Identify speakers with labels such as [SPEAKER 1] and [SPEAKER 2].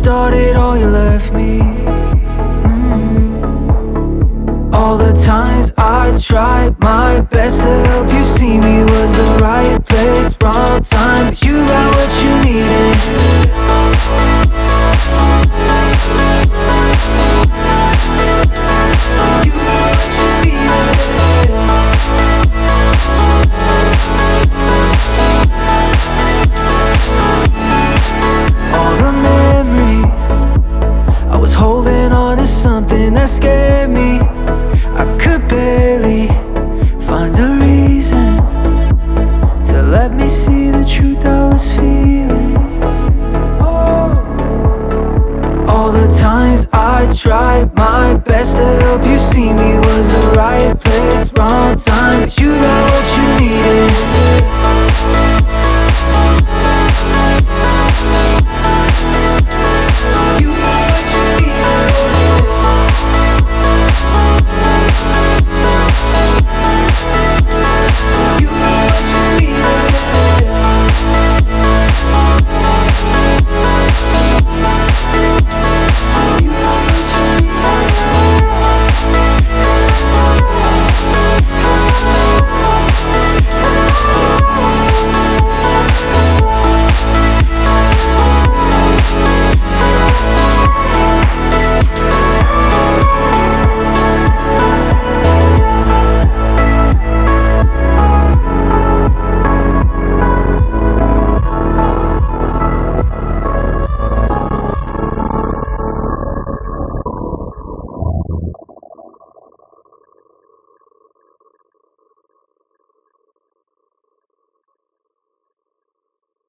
[SPEAKER 1] started, oh, you left me. All the times I tried my best to help you see me was the right place, wrong time, but you got what you needed. You got what you needed. All the memories, I was holding on to something that scared me. I could barely find a reason to let me see the truth I was feeling. All the times I tried my best to help you see me was the right place, wrong time, but you got what you needed.